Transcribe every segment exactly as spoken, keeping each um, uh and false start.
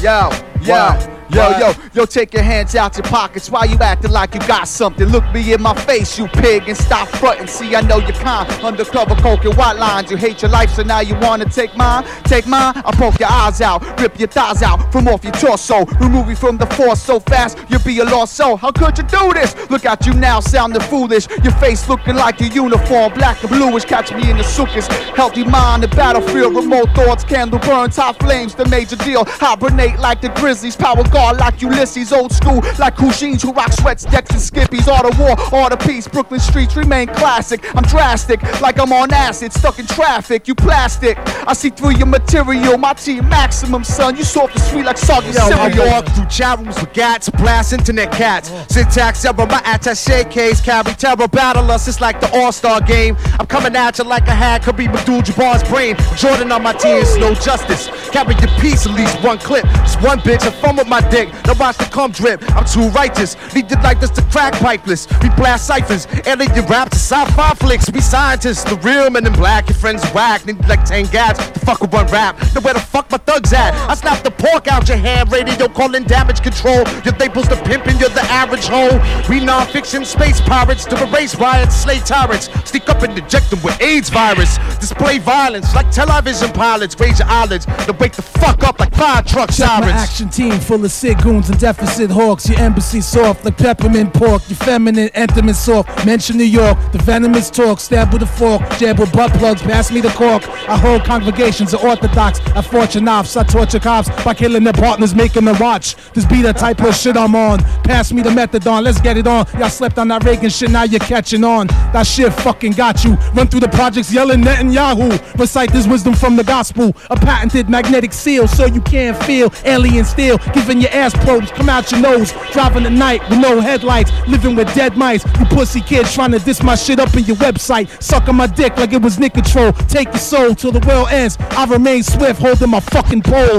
Yo, yo, yo, yo, yo, take your hands out your pockets. Why you acting like you got something? Look me in my face, you pig, and stop fronting. See, I know you're kind. Undercover coke and white lines. You hate your life, so now you wanna take mine? Take mine? I'll poke your eyes out, rip your thighs out from off your torso. Remove you from the force so fast, you'll be a lost soul. How could you do this? Look at you now, sounding foolish. Your face looking like your uniform, black and bluish. Catch me in the sukkahs. Healthy mind, the battlefield, remote thoughts, candle burns, hot flames, the major deal. Hibernate like the Grizzlies, power guard like Ulysses, old school like Cousins who rock sweats, decks and skippies. All the war, all the peace, Brooklyn streets remain classic. I'm drastic, like I'm on acid, stuck in traffic. You plastic, I see through your material. My team maximum, son. You soft and sweet like soggy cereal. I walk through chat rooms with gats, blast internet cats. Syntax ever, my attaché case carry terror. Battle us, it's like the All-Star game. I'm coming at you like I had Kareem Abdul-Jabbar's brain. Jordan on my team, it's no justice. Carry your piece, at least one clip. It's one bitch, and fun with my dick. Now watch the cum drip. I'm too righteous. Lead it like this to crack pipeless. We blast ciphers, alien rap to sci-fi flicks. We scientists, the real men in black. Your friends whack, need like ten gats to fuck with one rap. Now where the fuck my thugs at? I snap the pork out your hand, radio calling damage control. Your label's the pimpin', you're the average hoe. We non-fiction space pirates to erase riots, slay tyrants. Sneak up and inject them with AIDS virus. Display violence like television pilots. Raise your eyelids, then wake the fuck up like fire truck sirens. My action team full of sick goons and deficit hawks. Your embassy soft like peppermint pork. Your feminine, intimate soft. Mention New York, the venomous talk. Stab with a fork, jab with butt plugs. Pass me the cork. I hold congregations of orthodox. I fortune offs, I torture cops by killing their partners, making them watch. This be the type of shit I'm on. Pass me the methadone, let's get it on. Y'all slept on that Reagan shit, now you're catching on. That shit fucking got you. Run through the projects yelling Netanyahu. Recite this wisdom from the gospel. A patented magnetic seal so you can't feel alien steel. Giving your ass probes, come out your nose. Driving at night with no headlights. Living with dead mice. You pussy kids trying to diss my shit up in your website. Sucking my dick like it was Nick Control. Take your soul till the world ends. I remain swift holding my fucking pole.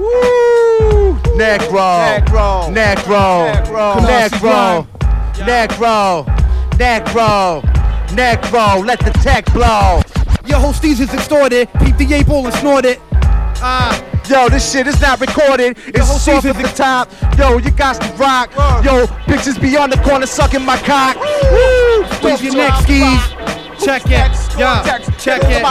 Woo! Necro, Necro, Necro, Necro, Necro, Necro, Necro, let the tech blow. Your whole is extorted. Peep the eight ball and snort it. Ah. Yo, this shit is not recorded. It's soft at the top. Yo, you got to rock. Yo, bitches be on the corner sucking my cock. Woo! Where's your neck, skis? Check it. Yeah, check it.